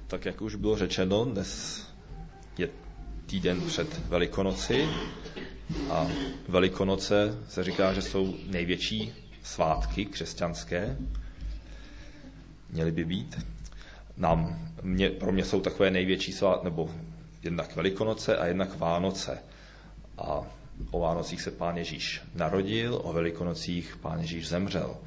Tak jak už bylo řečeno, dnes je týden před Velikonoci a Velikonoce se říká, že jsou největší svátky křesťanské. Měly by být. Pro mě jsou takové největší svátky, nebo jednak Velikonoce a jednak Vánoce. A o Vánocích se Pán Ježíš narodil, o Velikonocích Pán Ježíš zemřel.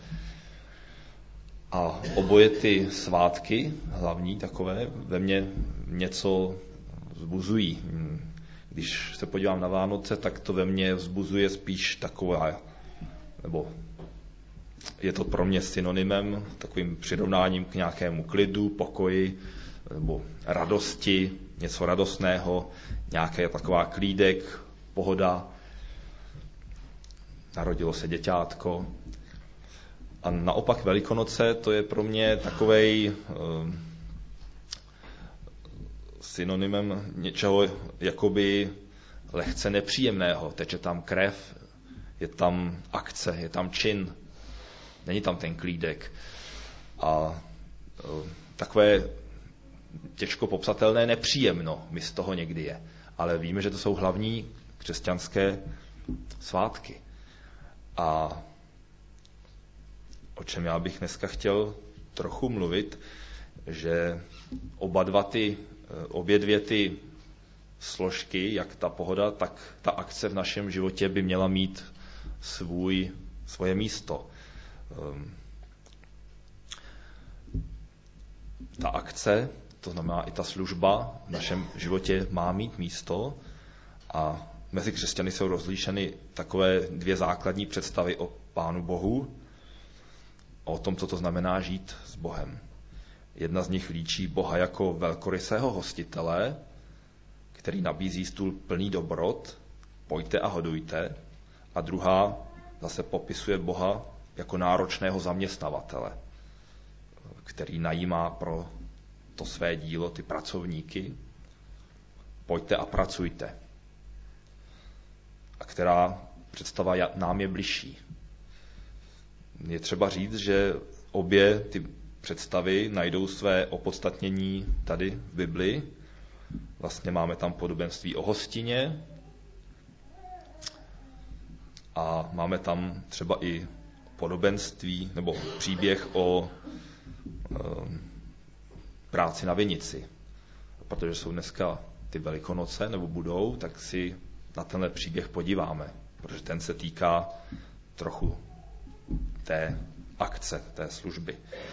A oboje ty svátky, hlavní takové, ve mně něco vzbuzují. Když se podívám na Vánoce, tak to ve mně vzbuzuje spíš takové, nebo je to pro mě synonymem, takovým přirovnáním k nějakému klidu, pokoji, nebo radosti, něco radostného, nějaké taková klídek, pohoda, narodilo se děťátko. A naopak Velikonoce, to je pro mě takovej synonymem něčeho jakoby lehce nepříjemného. Teče tam krev, je tam akce, je tam čin, není tam ten klídek. A takové těžko popsatelné nepříjemno mi z toho někdy je. Ale víme, že to jsou hlavní křesťanské svátky. A o čem já bych dneska chtěl trochu mluvit, že obě dvě ty složky, jak ta pohoda, tak ta akce v našem životě by měla mít svoje místo. Ta akce, to znamená i ta služba v našem životě má mít místo a mezi křesťany jsou rozlíšeny takové dvě základní představy o Pánu Bohu, o tom, co to znamená žít s Bohem. Jedna z nich líčí Boha jako velkorysého hostitele, který nabízí stůl plný dobrot, pojďte a hodujte. A druhá zase popisuje Boha jako náročného zaměstnavatele, který najímá pro to své dílo ty pracovníky, pojďte a pracujte. A která představa nám je bližší. Je třeba říct, že obě ty představy najdou své opodstatnění tady v Bibli. Vlastně máme tam podobenství o hostině a máme tam třeba i podobenství nebo příběh o práci na vinici. Protože jsou dneska ty Velikonoce, nebo budou, tak si na tenhle příběh podíváme, protože ten se týká trochu té akce, té služby.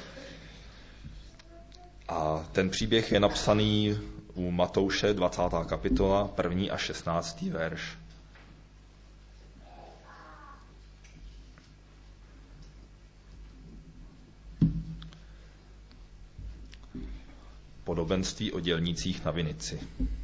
A ten příběh je napsaný u Matouše 20. kapitola, 1. až 16. verš. Podobenství o dělnících na vinici.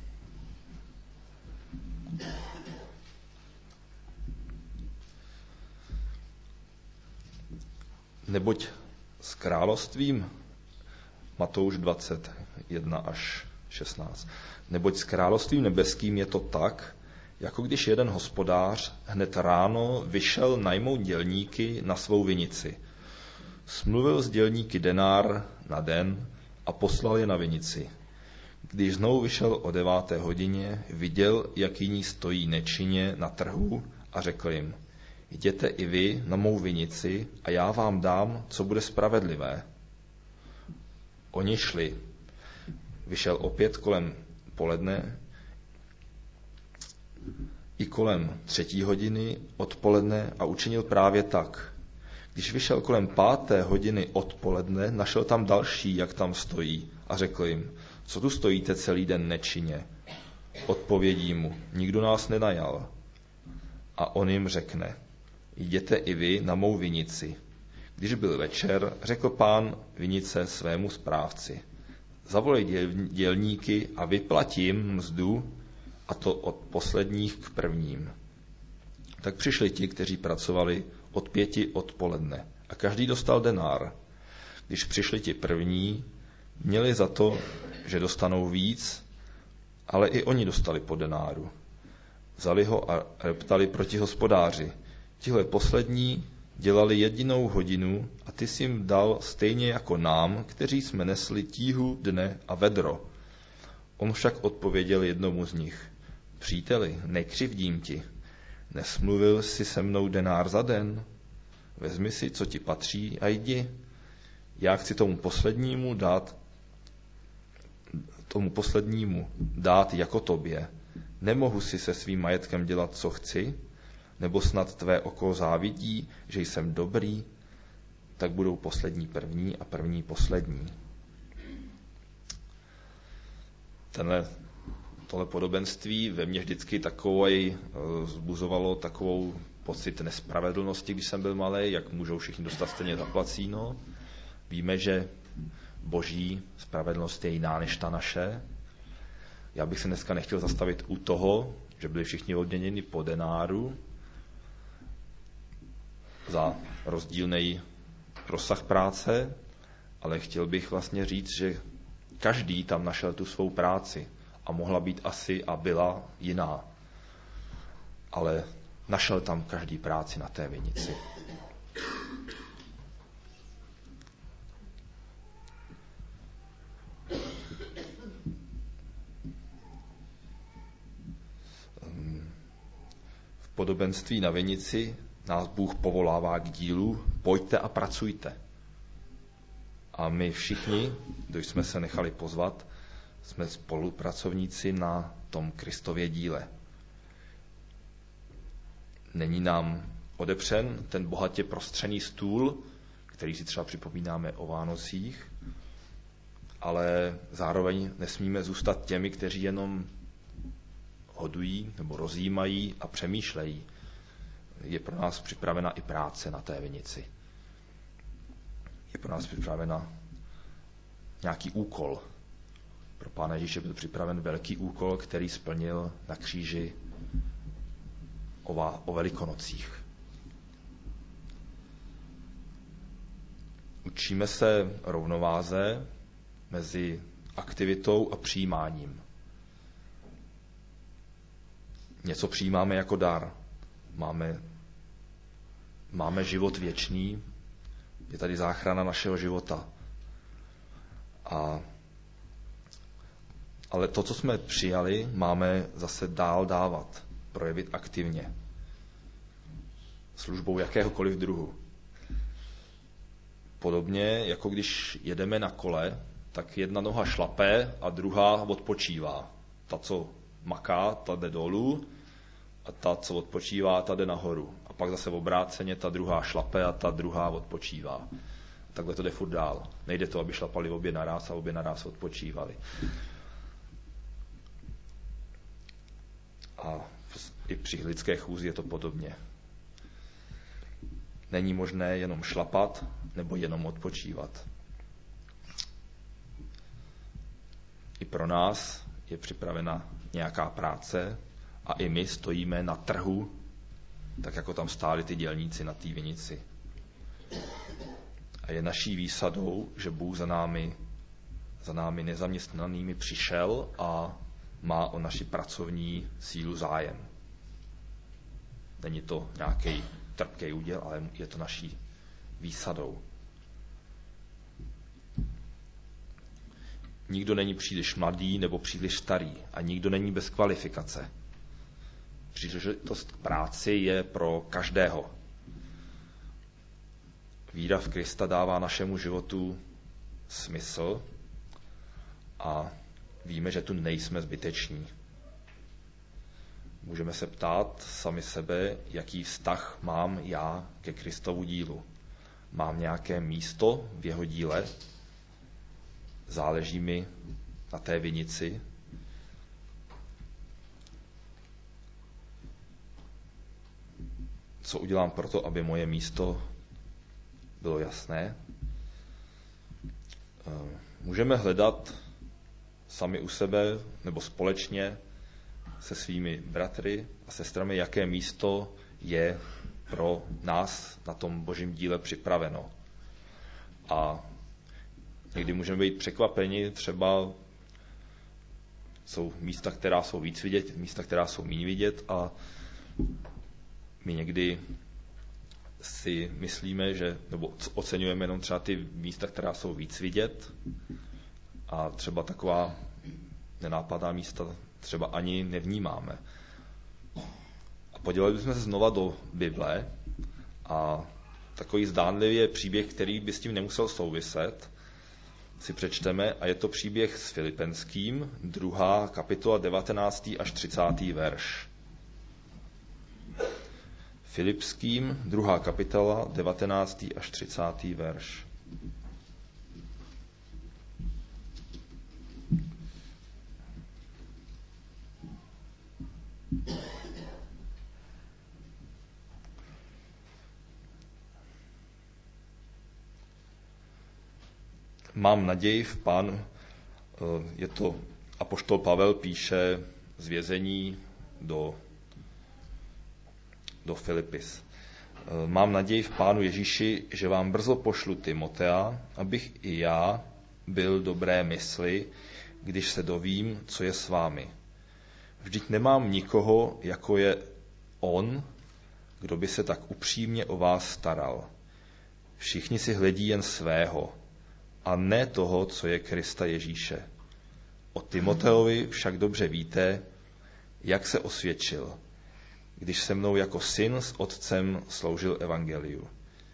Neboť s královstvím, Matouš 21 až 16, neboť s královstvím nebeským je to tak, jako když jeden hospodář hned ráno vyšel najmout dělníky na svou vinici. Smluvil s dělníky denár na den a poslal je na vinici. Když znovu vyšel o 9. hodině, viděl, jak jiní stojí nečinně na trhu a řekl jim, jděte i vy na mou vinici a já vám dám, co bude spravedlivé. Oni šli. Vyšel opět kolem poledne i kolem 3. hodiny odpoledne a učinil právě tak. Když vyšel kolem 5. hodiny odpoledne, našel tam další, jak tam stojí a řekl jim, co tu stojíte celý den nečinně? Odpovědí mu, nikdo nás nenajal. A on jim řekne, jděte i vy na mou vinici. Když byl večer, řekl pán vinice svému správci, zavolej dělníky a vyplatím mzdu, a to od posledních k prvním. Tak přišli ti, kteří pracovali od 5 odpoledne a každý dostal denár. Když přišli ti první, měli za to, že dostanou víc, ale i oni dostali po denáru. Vzali ho a reptali proti hospodáři. Tihle poslední dělali 1 hodinu a ty jsi jim dal stejně jako nám, kteří jsme nesli tíhu dne a vedro. On však odpověděl jednomu z nich: Příteli, nekřivdím ti. Nesmluvil jsi se mnou denár za den? Vezmi si, co ti patří, a jdi. Já chci tomu poslednímu dát jako tobě. Nemohu si se svým majetkem dělat, co chci? Nebo snad tvé oko závidí, že jsem dobrý? Tak budou poslední první a první poslední. Tohle podobenství ve mně vždycky vzbuzovalo takovou pocit nespravedlnosti, když jsem byl malý, jak můžou všichni dostat stejně zaplacíno. Víme, že boží spravedlnost je jiná než ta naše. Já bych se dneska nechtěl zastavit u toho, že byli všichni odměněni po denáru za rozdílný rozsah práce, ale chtěl bych vlastně říct, že každý tam našel tu svou práci a mohla být asi a byla jiná. Ale našel tam každý práci na té vinici. V podobenství na vinici nás Bůh povolává k dílu: pojďte a pracujte. A my všichni, kdo jsme se nechali pozvat, jsme spolupracovníci na tom Kristově díle. Není nám odepřen ten bohatě prostřený stůl, který si třeba připomínáme o Vánocích, ale zároveň nesmíme zůstat těmi, kteří jenom hodují nebo rozjímají a přemýšlejí. Je pro nás připravena i práce na té vinici. Je pro nás připravena nějaký úkol. Pro Pána Ježíše byl připraven velký úkol, který splnil na kříži o Velikonocích. Učíme se rovnováze mezi aktivitou a přijímáním. Něco přijímáme jako dar. Máme život věčný, je tady záchrana našeho života. Ale to, co jsme přijali, máme zase dál dávat, projevit aktivně. Službou jakéhokoliv druhu. Podobně, jako když jedeme na kole, tak jedna noha šlape a druhá odpočívá. Ta, co maká, ta jde dolů, a ta, co odpočívá, ta jde nahoru. A pak zase obráceně ta druhá šlape a ta druhá odpočívá. Takhle to jde furt dál. Nejde to, aby šlapali obě naráz a obě naráz odpočívali. A i při lidské chůzi je to podobně. Není možné jenom šlapat nebo jenom odpočívat. I pro nás je připravena nějaká práce a i my stojíme na trhu, tak jako tam stáli ty dělníci na té vinici. A je naší výsadou, že Bůh za námi nezaměstnanými přišel a má o naši pracovní sílu zájem. Není to nějaký trpký úděl, ale je to naší výsadou. Nikdo není příliš mladý nebo příliš starý a nikdo není bez kvalifikace. Příležitost k práci je pro každého. Víra v Krista dává našemu životu smysl a víme, že tu nejsme zbyteční. Můžeme se ptát sami sebe, jaký vztah mám já ke Kristovu dílu. Mám nějaké místo v jeho díle? Záleží mi na té vinici? Co udělám pro to, aby moje místo bylo jasné? Můžeme hledat sami u sebe nebo společně se svými bratry a sestrami, jaké místo je pro nás na tom božím díle připraveno. A někdy můžeme být překvapeni, třeba jsou místa, která jsou víc vidět, místa, která jsou méně vidět a my někdy si myslíme, že, nebo oceňujeme jenom třeba ty místa, která jsou víc vidět, a třeba taková nenápadná místa třeba ani nevnímáme. A podívali bychom se znova do Bible a takový zdánlivě příběh, který by s tím nemusel souviset, si přečteme, a je to příběh s Filipenským, 2. kapitola 19. až 30. verš. Filipským, 2. kapitola, 19. až 30. verš. Mám naději v Pánu, je to apoštol Pavel, píše z vězení do Filipis. Mám naději v Pánu Ježíši, že vám brzo pošlu Timotea, abych i já byl dobré mysli, když se dovím, co je s vámi. Vždyť nemám nikoho, jako je on, kdo by se tak upřímně o vás staral. Všichni si hledí jen svého, a ne toho, co je Krista Ježíše. O Timoteovi však dobře víte, jak se osvědčil, když se mnou jako syn s otcem sloužil evangeliu.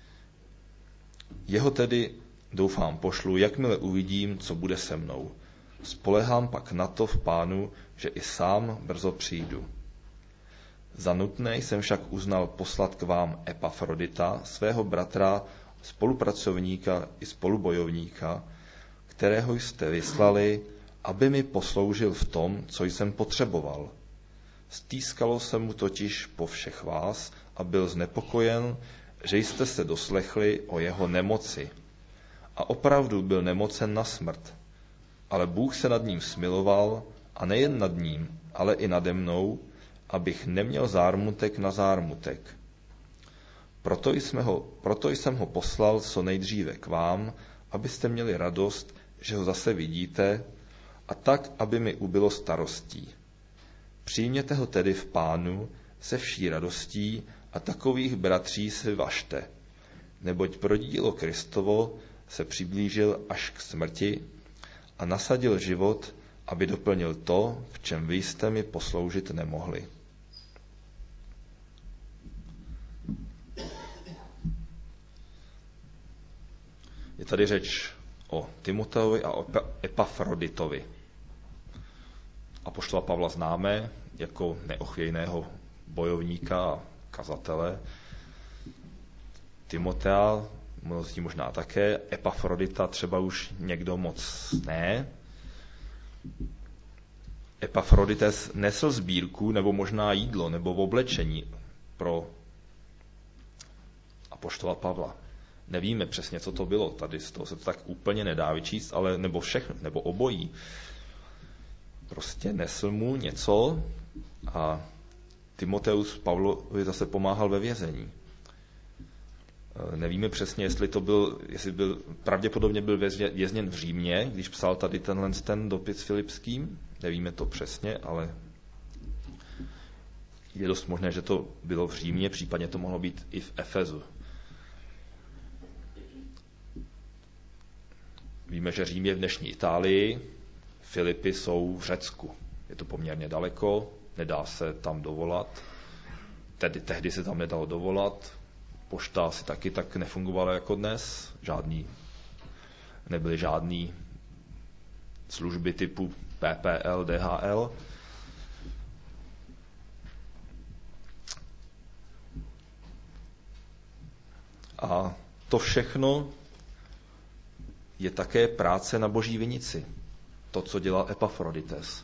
Jeho tedy, doufám, pošlu, jakmile uvidím, co bude se mnou. Spolehám pak na to v Pánu, že i sám brzo přijdu. Za nutné jsem však uznal poslat k vám Epafrodita, svého bratra, spolupracovníka i spolubojovníka, kterého jste vyslali, aby mi posloužil v tom, co jsem potřeboval. Stýskalo se mu totiž po všech vás a byl znepokojen, že jste se doslechli o jeho nemoci. A opravdu byl nemocen na smrt. Ale Bůh se nad ním smiloval, a nejen nad ním, ale i nade mnou, abych neměl zármutek na zármutek. Proto jsem ho poslal co nejdříve k vám, abyste měli radost, že ho zase vidíte, a tak, aby mi ubylo starostí. Přijměte ho tedy v Pánu se vší radostí a takových bratří si važte, neboť pro dílo Kristovo se přiblížil až k smrti a nasadil život, aby doplnil to, v čem vy jste mi posloužit nemohli. Je tady řeč o Timoteovi a o Epafroditovi. Apoštola Pavla známe jako neochvějného bojovníka a kazatele. Timotea, mnozí možná také, Epafrodita třeba už někdo moc ne. Epafrodites nesl sbírku nebo možná jídlo nebo oblečení pro apoštola Pavla. Nevíme přesně, co to bylo. Tady z toho se to tak úplně nedá vyčíst, ale nebo všechno, nebo obojí. Prostě nesl mu něco a Timoteus Pavlovi zase pomáhal ve vězení. Nevíme přesně, jestli pravděpodobně byl vězněn v Římě, když psal tady ten dopis Filipským. Nevíme to přesně, ale je dost možné, že to bylo v Římě, případně to mohlo být i v Efezu. Víme, že Řím je v dnešní Itálii, Filipy jsou v Řecku. Je to poměrně daleko, nedá se tam dovolat. Tehdy se tam nedalo dovolat. Pošta asi taky tak nefungovala jako dnes. Nebyly žádný služby typu PPL, DHL. A to všechno je také práce na Boží vinici. To, co dělal Epafrodites.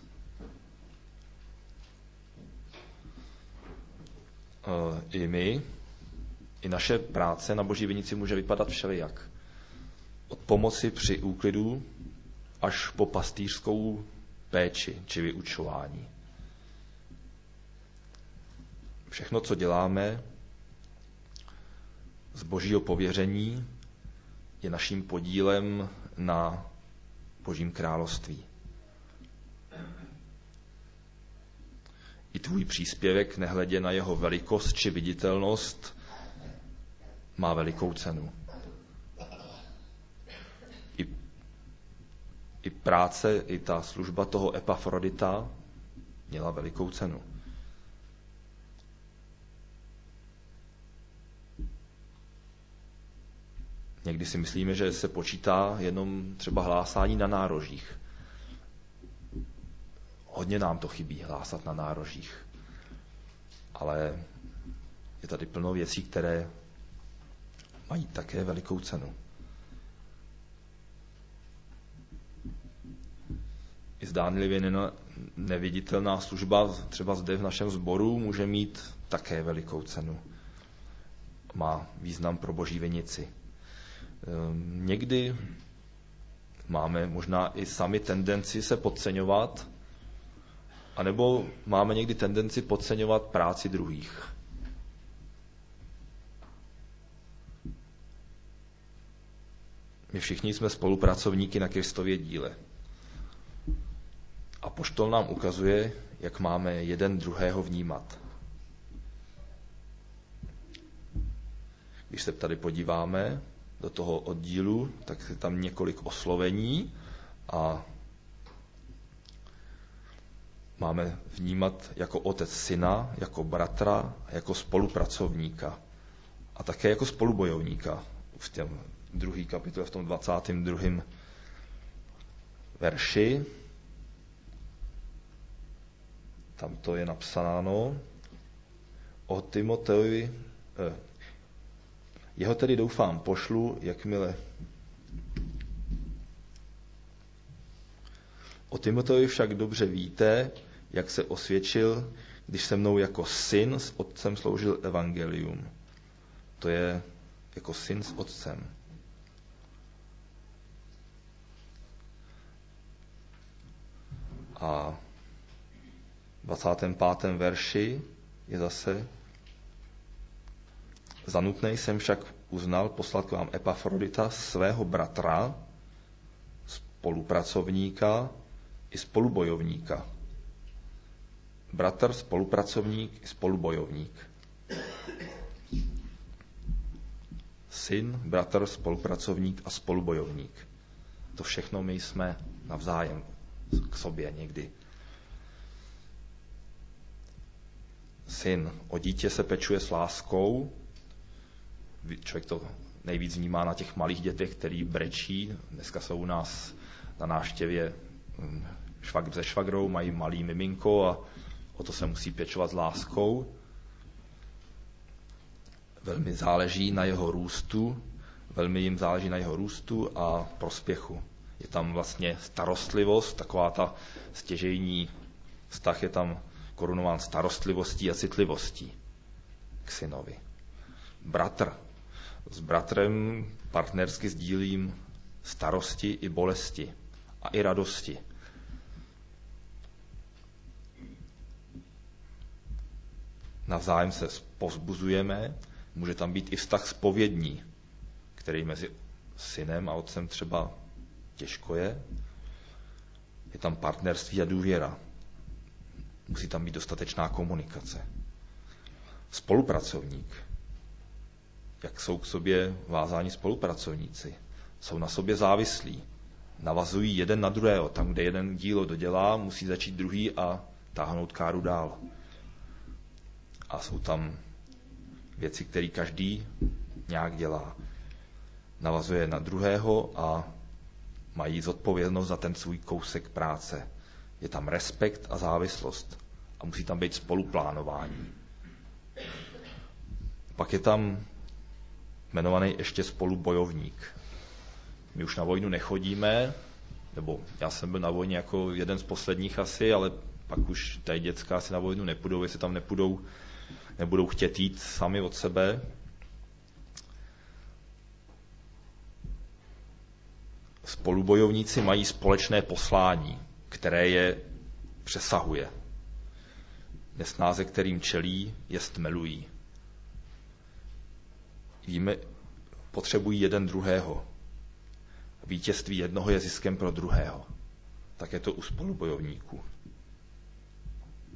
I naše práce na Boží vinici může vypadat všelijak. Od pomoci při úklidu až po pastýřskou péči či vyučování. Všechno, co děláme z Božího pověření, je naším podílem na Božím království. I tvůj příspěvek, nehledě na jeho velikost či viditelnost, má velikou cenu. I práce, i ta služba toho Epafrodita měla velikou cenu. Někdy si myslíme, že se počítá jenom třeba hlásání na nárožích. Hodně nám to chybí, hlásat na nárožích. Ale je tady plno věcí, které mají také velikou cenu. I zdánlivě neviditelná služba třeba zde v našem sboru může mít také velikou cenu. Má význam pro Boží vinici. Někdy máme možná i sami tendenci se podceňovat, anebo máme někdy tendenci podceňovat práci druhých. My všichni jsme spolupracovníky na Kristově díle. Apoštol nám ukazuje, jak máme jeden druhého vnímat. Když se tady podíváme do toho oddílu, tak je tam několik oslovení a máme vnímat jako otec syna, jako bratra, jako spolupracovníka a také jako spolubojovníka. V tom 2. kapitole, v tom 22. verši, tam to je napsáno o Timoteovi. Jeho tedy doufám pošlu, jakmile. O Timoteovi však dobře víte, jak se osvědčil, když se mnou jako syn s otcem sloužil evangelium. To je jako syn s otcem. A v 25. verši je zase: za nutné jsem však uznal poslat k vám Epafrodita, svého bratra, spolupracovníka i spolubojovníka. Bratr, spolupracovník i spolubojovník. Syn, bratr, spolupracovník a spolubojovník. To všechno my jsme navzájem k sobě někdy. Syn, o dítě se pečuje s láskou. Člověk to nejvíc vnímá na těch malých dětech, který brečí. Dneska jsou u nás na návštěvě švagr se švagrou, mají malý miminko a o to se musí pečovat s láskou. Velmi jim záleží na jeho růstu a prospěchu. Je tam vlastně starostlivost, taková ta stěžejní vztah je tam korunován starostlivostí a citlivostí k synovi. Bratr. S bratrem partnersky sdílím starosti i bolesti a i radosti. Navzájem se povzbuzujeme, může tam být i vztah zpovědní, který mezi synem a otcem třeba těžko je. Je tam partnerství a důvěra. Musí tam být dostatečná komunikace. Spolupracovník. Jak jsou k sobě vázáni spolupracovníci? Jsou na sobě závislí. Navazují jeden na druhého. Tam, kde jeden dílo dodělá, musí začít druhý a táhnout káru dál. A jsou tam věci, které každý nějak dělá. Navazuje na druhého a mají zodpovědnost za ten svůj kousek práce. Je tam respekt a závislost. A musí tam být spoluplánování. Pak je tam jmenovaný ještě spolubojovník. My už na vojnu nechodíme, nebo já jsem byl na vojně jako jeden z posledních asi, ale pak už tady děcka asi na vojnu nepůjdou, jestli tam nebudou chtět jít sami od sebe. Spolubojovníci mají společné poslání, které je přesahuje. Nesnáze, kterým čelí, je stmelují. Víme, potřebují jeden druhého. Vítězství jednoho je ziskem pro druhého. Tak je to u spolubojovníků.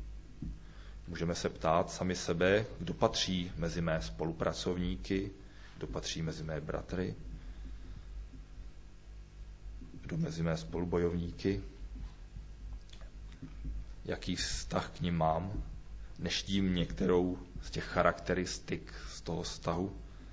Můžeme se ptát sami sebe, kdo patří mezi mé spolupracovníky, kdo patří mezi mé bratry, kdo mezi mé spolubojovníky, jaký vztah k nim mám, neštím některou z těch charakteristik z toho vztahu.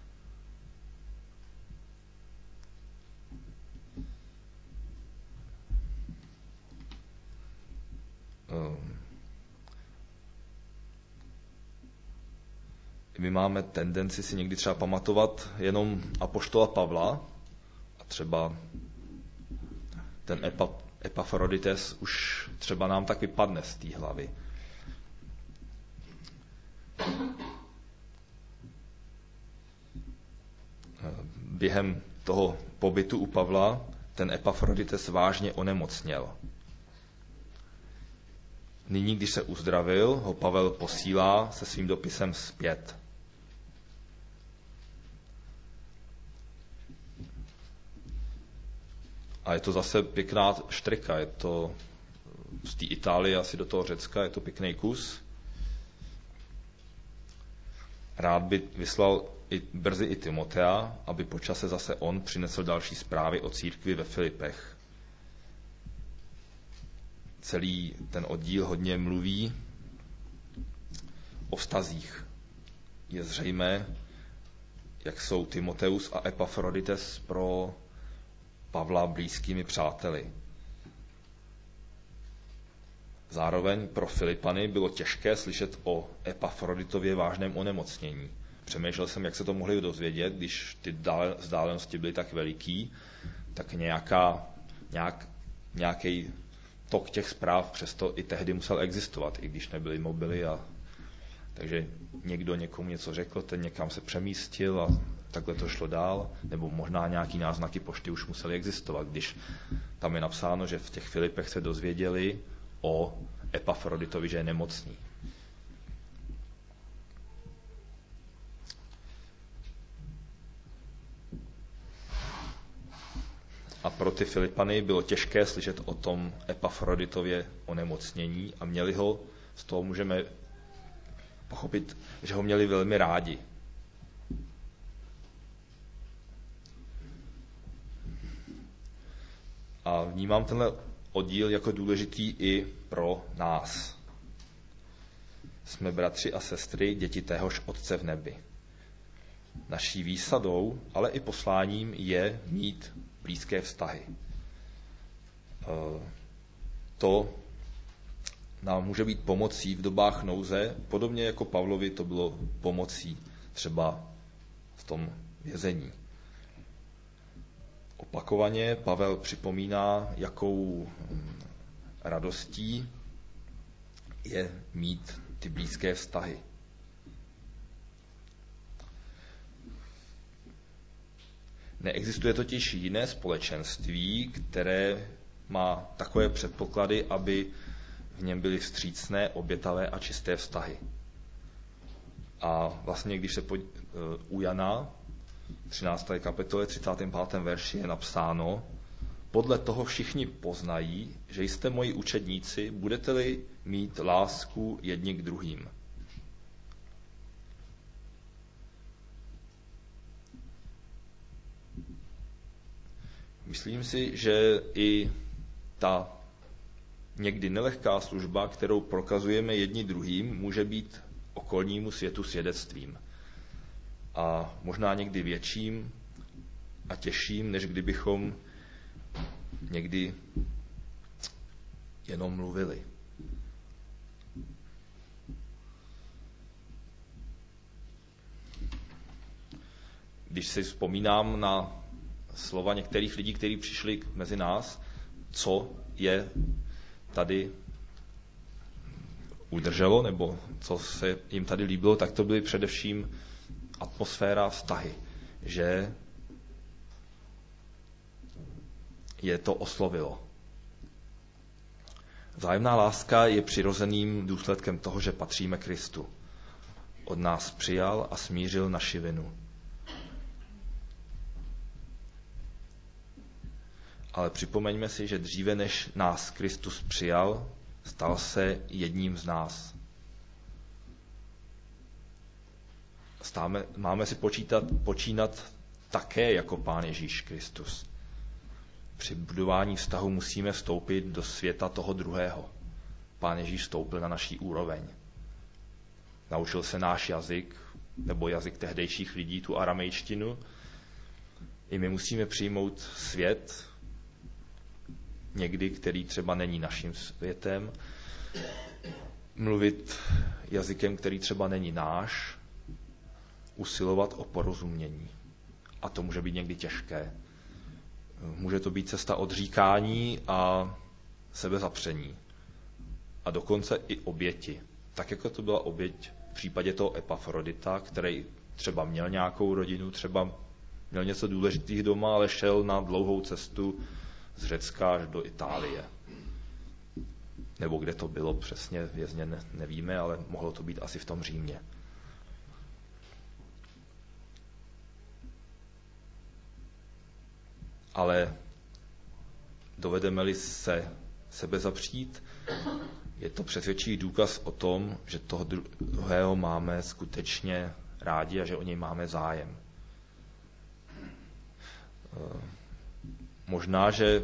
My máme tendenci si někdy třeba pamatovat jenom apoštola Pavla a třeba ten Epafrodites už třeba nám tak vypadne z té hlavy. Během toho pobytu u Pavla ten Epafrodites vážně onemocněl. Nyní, když se uzdravil, ho Pavel posílá se svým dopisem zpět. A je to zase pěkná štrika, je to z té Itálie asi do toho Řecka, je to pěkný kus. Rád by vyslal brzy i Timotea, aby po čase zase on přinesl další zprávy o církvi ve Filipech. Celý ten oddíl hodně mluví o vztazích. Je zřejmé, jak jsou Timoteus a Epafrodites pro Pavla blízkými přáteli. Zároveň pro Filipany bylo těžké slyšet o Epafroditově vážném onemocnění. Přemýšlel jsem, jak se to mohli dozvědět, když ty vzdálenosti byly tak veliký, tak nějaký tok těch zpráv přesto i tehdy musel existovat, i když nebyly mobily. Takže někdo někomu něco řekl, ten někam se přemístil a takhle to šlo dál, nebo možná nějaký náznaky pošty už musely existovat, když tam je napsáno, že v těch Filipech se dozvěděli o Epafroditovi, že je nemocný. A pro ty Filipany bylo těžké slyšet o tom Epafroditově onemocnění a z toho můžeme pochopit, že ho měli velmi rádi. A vnímám tenhle oddíl jako důležitý i pro nás. Jsme bratři a sestry, děti téhož Otce v nebi. Naší výsadou, ale i posláním je mít blízké vztahy. To nám může být pomocí v dobách nouze, podobně jako Pavlovi to bylo pomocí třeba v tom vězení. Opakovaně Pavel připomíná, jakou radostí je mít ty blízké vztahy. Neexistuje totiž jiné společenství, které má takové předpoklady, aby v něm byly vstřícné, obětavé a čisté vztahy. A vlastně, když se u Jana 13. kapitole 35. verši je napsáno: podle toho všichni poznají, že jste moji učedníci, budete-li mít lásku jedni k druhým. Myslím si, že i ta někdy nelehká služba, kterou prokazujeme jedni druhým, může být okolnímu světu svědectvím. A možná někdy větším a těžším, než kdybychom někdy jenom mluvili. Když si vzpomínám na slova některých lidí, kteří přišli mezi nás, co je tady udrželo, nebo co se jim tady líbilo, tak to byly především atmosféra, vztahy, že je to oslovilo. Vzájemná láska je přirozeným důsledkem toho, že patříme Kristu. Od nás přijal a smířil naši vinu. Ale připomeňme si, že dříve než nás Kristus přijal, stal se jedním z nás. máme si počínat také jako Pán Ježíš Kristus. Při budování vztahu musíme vstoupit do světa toho druhého. Pán Ježíš vstoupil na naší úroveň. Naučil se náš jazyk, nebo jazyk tehdejších lidí, tu aramejštinu. I my musíme přijmout svět, někdy, který třeba není naším světem, mluvit jazykem, který třeba není náš, usilovat o porozumění. A to může být někdy těžké. Může to být cesta odříkání a sebezapření. A dokonce i oběti. Tak jako to byla oběť v případě toho Epafrodita, který třeba měl nějakou rodinu, třeba měl něco důležitých doma, ale šel na dlouhou cestu z Řecka až do Itálie. Nebo kde to bylo přesně, vězně nevíme, ale mohlo to být asi v tom Římě. Ale dovedeme-li se sebe zapřít, je to přesvědčivý důkaz o tom, že toho druhého máme skutečně rádi a že o něj máme zájem. Možná, že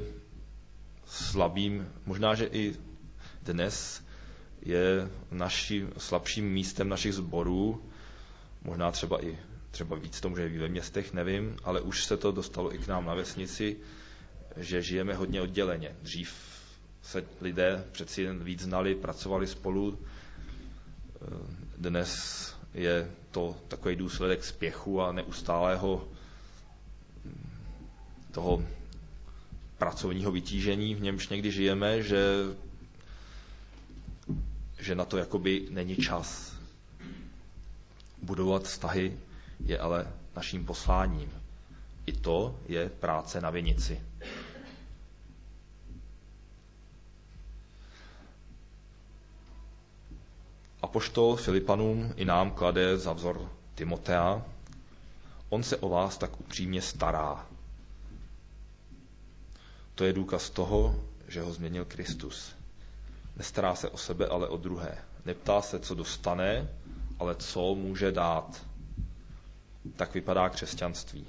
i dnes je naším slabším místem našich sborů, možná třeba víc to může být ve městech, nevím, ale už se to dostalo i k nám na vesnici, že žijeme hodně odděleně. Dřív se lidé přeci jen víc znali, pracovali spolu. Dnes je to takový důsledek spěchu a neustálého toho pracovního vytížení, v němž někdy žijeme, že na to jakoby není čas. Budovat vztahy je ale naším posláním. I to je práce na vinici. Apoštol Filipanům i nám klade za vzor Timotea. On se o vás tak upřímně stará. To je důkaz toho, že ho změnil Kristus. Nestará se o sebe, ale o druhé. Neptá se, co dostane, ale co může dát. Tak vypadá křesťanství.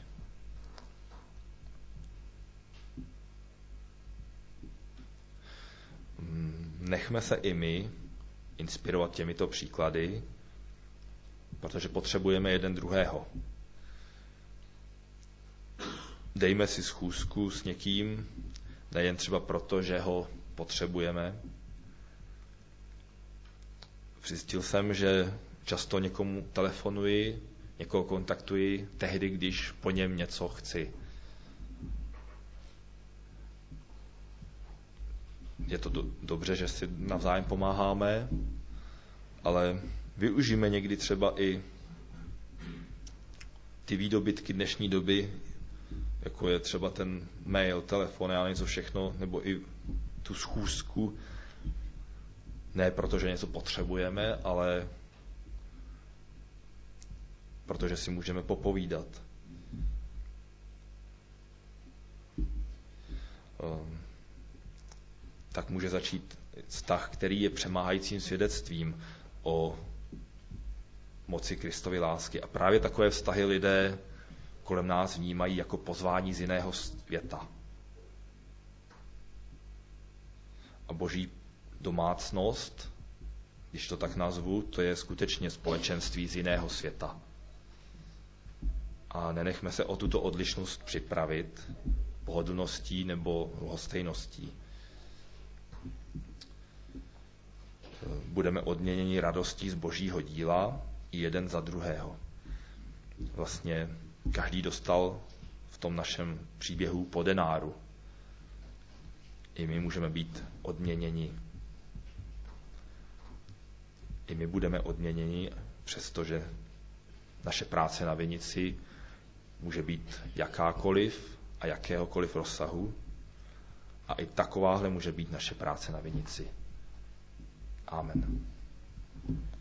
Nechme se i my inspirovat těmito příklady, protože potřebujeme jeden druhého. Dejme si schůzku s někým, nejen třeba proto, že ho potřebujeme. Zjistil jsem, že často někomu telefonuji, někoho kontaktuji tehdy, když po něm něco chci. Je to dobře, že si navzájem pomáháme, ale využijeme někdy třeba i ty výdobytky dnešní doby, jako je třeba ten mail, telefon, já něco všechno, nebo i tu schůzku, ne protože něco potřebujeme, ale protože si můžeme popovídat. Tak může začít vztah, který je přemáhajícím svědectvím o moci Kristovy lásky. A právě takové vztahy lidé kolem nás vnímají jako pozvání z jiného světa. A boží domácnost, když to tak nazvu, to je skutečně společenství z jiného světa. A nenechme se o tuto odlišnost připravit pohodlností nebo lhostejností. Budeme odměněni radostí z božího díla i jeden za druhého. Vlastně každý dostal v tom našem příběhu po denáru. I my můžeme být odměněni. I my budeme odměněni, přestože naše práce na vinici může být jakákoliv a jakéhokoliv rozsahu. A i takováhle může být naše práce na vinici. Amen.